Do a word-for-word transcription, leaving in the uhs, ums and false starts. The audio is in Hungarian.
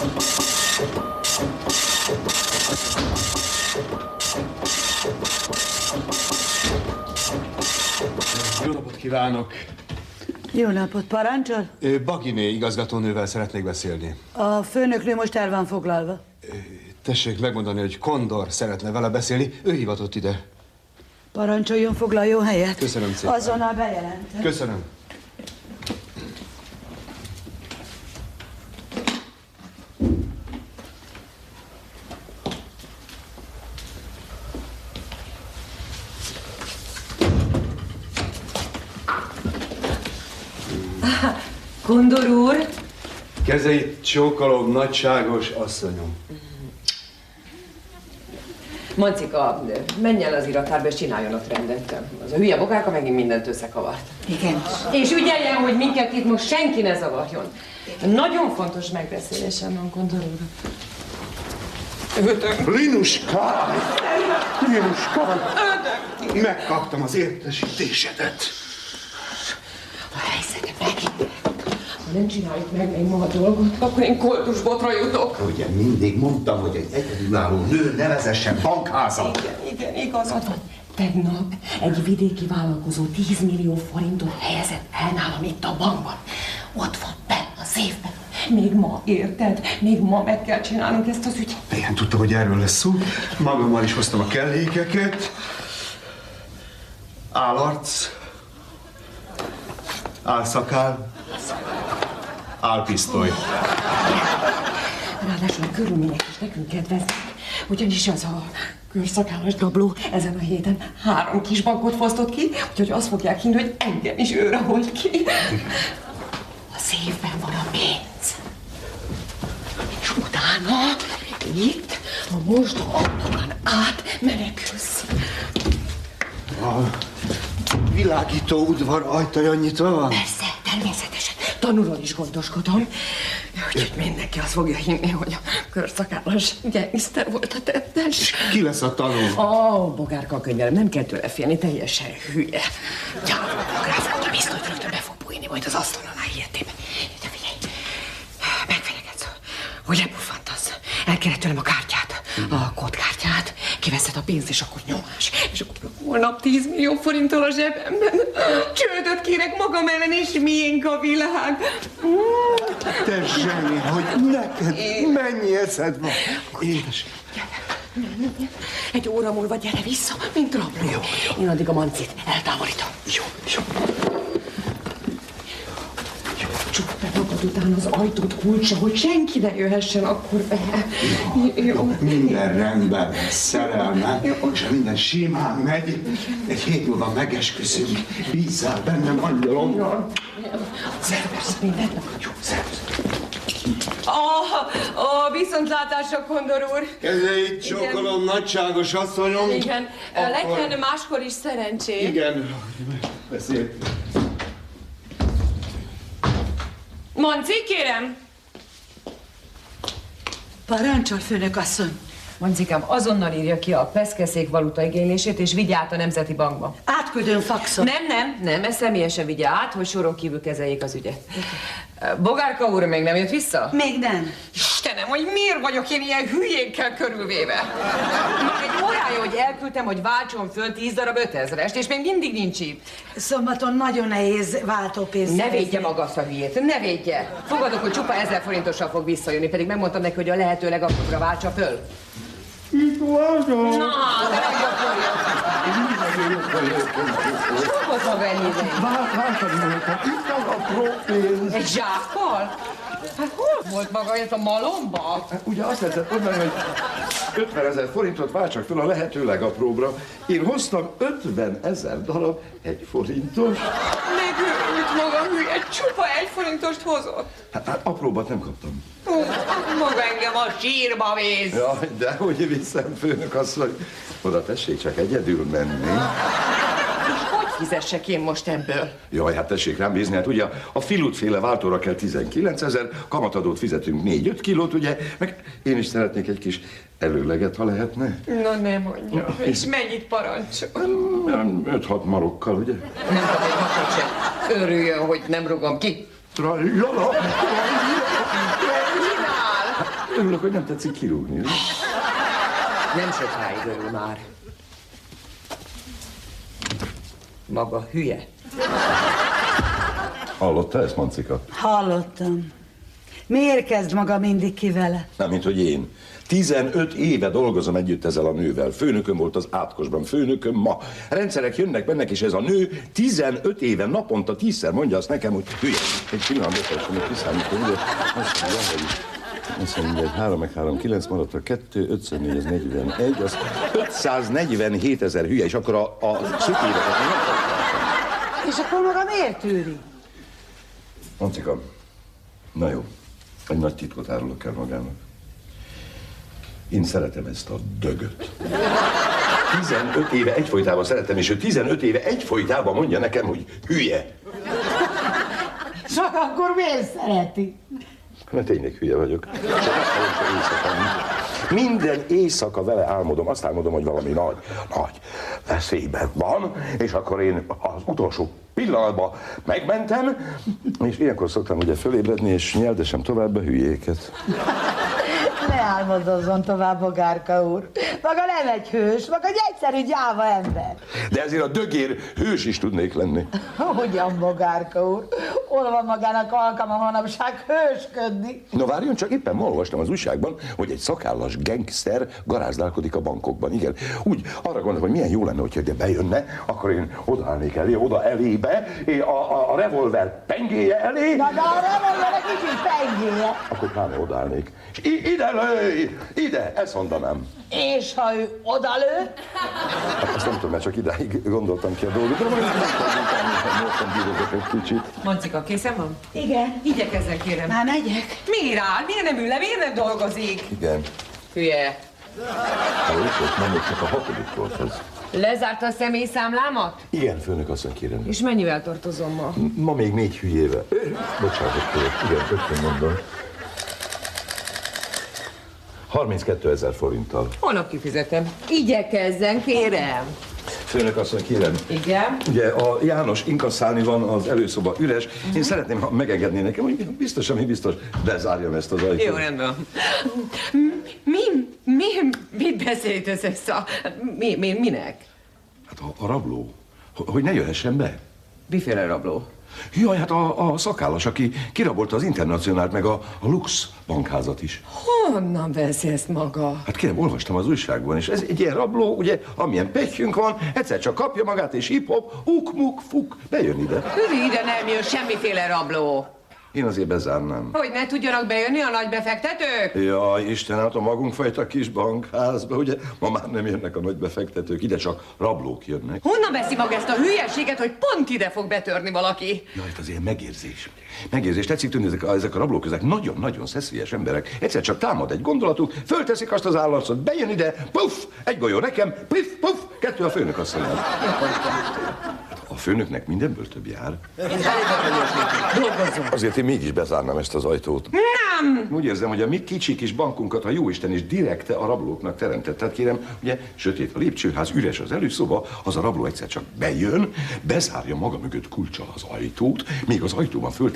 Jó napot kívánok! Jó napot, parancsol? Baginé igazgatónővel szeretnék beszélni. A főnöknő most el van foglalva. Tessék megmondani, hogy Kondor szeretne vele beszélni. Ő hivatott ide. Parancsoljon, foglaljon helyet. Köszönöm szépen. Azonnal bejelentem. Köszönöm. Kondor úr! Kezeit csókolom, nagyságos asszonyom. Mancika, menj el az iratárba és csináljon ott rendet. Az a hülye bogárka megint mindent összekavart. Igen. És ügyeljen, hogy minket itt most senki ne zavarjon. Nagyon fontos megbeszélésem van, Kondor úr. Ötök! Linuska! Linuska! Ötök! Megkaptam az értesítésedet. A helyzetet megint. Ha nem csináljuk meg még ma a dolgot, akkor én koltusbotra jutok. Ugye mindig mondtam, hogy egy egyedülálló nő ne vezessen bankházat. Igen, igen, igazad van. Tegnap egy vidéki vállalkozó tíz millió forintot helyezett el nálam itt a bankban. Ott van benne a széfben. Még ma, érted? Még ma meg kell csinálnunk ezt az ügyet. Igen, tudtam, hogy erről lesz szó. Magammal is hoztam a kellékeket. Állarc. Álszakál. Álpisztoly. Ráadásul a körülmények is nekünk kedveznek. Ugyanis az a körszakállas gabló ezen a héten három kis bankot fosztott ki, úgyhogy azt fogják hinni, hogy engem is őre holt ki. A szívben van a pénz. És utána itt a mosta ablakon át menekülsz. A világító udvar ajtaja nyitva van? Persze, természetesen. Tanulról is gondoskodom. Úgyhogy mindenki azt fogja hinni, hogy a körszakállas gangster volt a tettes. Ki lesz a tanul? Ó, oh, bogárka a könyvelem, nem kell tőle félni, teljesen hülye. Ja, gráfot, a pisztolyt rögtön be fog bújni majd az asztalon alá ilyetében. De figyelj, megfenyegetsz, hogy lepuffantasz. Elkéred tőlem a kártyát, a kódkártyát, kiveszed a pénzt, és akkor nyomás. És akkor holnap tíz millió forinttal a zsebemben. Csődöt kérek magam ellen, és miénk a világ. Te zseni, hogy neked mennyi eszed van. Édes. Egy óra múlva gyere vissza, mint rabló. Jó, jó. Én addig a mancit eltávolítom. Jó, jó. Csukd be magad után az ajtót kulcsa, hogy senki ne jöhessen akkor be. Jó, jó. Minden rendben lesz, szerelme, és ha minden simán megy, egy hét múlva megesküszünk. Bízzál bennem, angyalom. Jó. Szervusz, mindent. Jó, szervusz. A, a viszontlátásra, Kondor úr. Kezeit csókolom, nagyságos asszonyom. Igen, Akkor... legyen máskor is szerencsé. Igen, beszél. Manci, kérem! Parancsol, főnök asszony. Mancikám, azonnal írja ki a peszkeszék valuta igénylését, és vigye át a Nemzeti Bankba. Átküldöm faxon. Nem, nem, nem, ezt személyesen vigye át, hogy soron kívül kezeljék az ügyet. Bogárka úr még nem jött vissza? Még nem. Istenem, hogy miért vagyok én ilyen hülyékkel körülvéve? Már egy órája, hogy elküldtem, hogy váltson föl tíz darab ötezrest, és még mindig nincs itt. Szombaton nagyon nehéz váltópénzt. Ne védje maga azt a hülyét, ne védje! Fogadok, hogy csupa ezer forintossal fog visszajönni, pedig megmondtam neki, hogy a lehető legapróbbra váltsa föl. Itt vagyok! Na, de meggyakorja! Fogod maga ennyi idejét? Itt az apró pénz. Egy zsákkal? Hát hol volt maga itt a malomba? Hát ugye azt lehetett mondani, hogy ötvenezer forintot váltsak fel a lehető legapróbbra. Én hoztam ötven ezer darab egy forintos. Megőrült maga hülye, csupa egy forintost hozott. Hát, hát apróbbat nem kaptam. Ó, maga engem a sírba vész. Jaj, de hogy viszem, főnök asszony. Oda tessék csak egyedül menni. Hogy fizessek én most ebből? Jaj, hát tessék rám bízni, hát ugye a filutféle váltóra kell tizenkilencezer, kamatadót fizetünk négy-öt kilót, ugye, meg én is szeretnék egy kis előleget, ha lehetne. Na nem mondja, és mennyit parancsol? öt-hat marokkal, ugye? Nem ad egy matot sem. Örüljön, hogy nem rugom ki. Trajjala! Csinál! Örülök, hogy nem tetszik kirúgni. Nem sokáig örül már. Maga hülye. Hallotta ezt, Mancika? Hallottam. Miért kezd maga mindig ki vele? Nem, mint hogy én. tizenöt éve dolgozom együtt ezzel a nővel. Főnököm volt az átkosban, főnököm ma. Rendszerek jönnek, mennek, és ez a nő tizenöt éve naponta tízszer mondja azt nekem, hogy hülye. Egy pillanat, befejeztem, hogy kiszámítom, ugye? Azt mondja, hogy azt mondja, hogy három meg három, kilenc maradt a kettő, ötször az negyvenegy, az ötszáznegyvenhét ezer hülye, és akkor a, a szökéveket nem kaptam. És akkor maga miért tűri? Mancika, na jó, egy nagy titkot árulok el magának. Én szeretem ezt a dögöt. tizenöt éve egyfolytában szeretem, és ő tizenöt éve egyfolytában mondja nekem, hogy hülye. Csak akkor miért szereti? Mert tényleg hülye vagyok. Csak azt éjszaka. Minden éjszaka vele álmodom. Azt álmodom, hogy valami nagy, nagy veszélyben van, és akkor én az utolsó pillanatban megmentem, és ilyenkor szoktam ugye fölébredni, és nyeldesem tovább a hülyéket. Ne álmodozzon tovább, Bogárka úr. Maga nem egy hős, maga egy egyszerű gyáva ember. De ezért a dögér hős is tudnék lenni. Hogyan, Bogárka úr? Hol van magának alkalma manapság hősködni? No várjon, csak éppen ma olvastam az újságban, hogy egy szakállas gangster garázdálkodik a bankokban. Igen, úgy arra gondolom, hogy milyen jó lenne, hogyha ide bejönne, akkor én odaállnék elé, oda elébe, a, a, a revolver pengéje elé. Na, de a revolver egy kicsit pengéje. Akkor pláne odaállnék. És ide lőj! Ide! Ezt mondanám. És ha ő odalő? Hát azt nem tudom, mert csak idáig gondoltam ki a dolgot, de majd nem bírozok egy kicsit. Mancika, készen van? Igen. Igyekezzen, kérem. Már megyek? Miért áll? Miért nem ül le? Miért nem dolgozik? Igen. Hülye. Ha ötös, nem még csak a hatodik volt ez. Lezárta a személyszámlámat? Igen, főnök asszony, kérem. És mennyivel tartozom ma? Ma még négy hülyével. Bocsánat, kérek. Igen, rögtön mondom. harminckétezer forinttal. Holnap kifizetem. Igyekezzen, kérem. Főnök asszony, kérem. Igen? Ugye a János inkasszálni van, az előszoba üres. Uh-huh. Én szeretném, ha megengedné nekem, hogy biztos, ami biztos, bezárjam ezt az ajtót. Jó, rendben. Mi, mi, mit beszélítesz össze? Mi, mi, minek? Hát a, a rabló. Hogy ne jöhessen be. Miféle rabló? Jaj, hát a, a szakállas, aki kirabolta az Internacionált meg a, a Lux bankházat is. Honnan veszi ezt maga? Hát kérem, olvastam az újságban, és ez egy ilyen rabló, ugye, amilyen pekjünk van, egyszer csak kapja magát, és hip-hop, uk-muk, fuk, bejön ide. Ide nem jön semmiféle rabló. Én azért bezárnám. Hogy ne tudjanak bejönni a nagy befektetők? Jaj, Istenem, hát a magunk fajta kis bankházba, ugye, ma már nem jönnek a nagy befektetők, ide csak rablók jönnek. Honnan veszi maga ezt a hülyeséget, hogy pont ide fog betörni valaki? Jaj, hát az ilyen megérzés. Megérzés, tetszik tudni, ezek, a, ezek a rablók, ezek nagyon-nagyon szeszélyes emberek. Egyszer csak támad egy gondolatuk, fölteszik azt az állarcot, bejön ide, puff, egy golyó nekem, puff, puff, kettő a főnök asszonynak. A főnöknek mindenből több jár. Azért én mégis bezárnám ezt az ajtót. Nem! Úgy érzem, hogy a mi kicsi kis bankunkat a jóisten is direkte a rablóknak teremtett. Tehát kérem, ugye sötét a lépcsőház, üres az előszoba, az a rabló egyszer csak bejön, bezárja maga mögött kulccsal az ajtót, még az ajtóban föl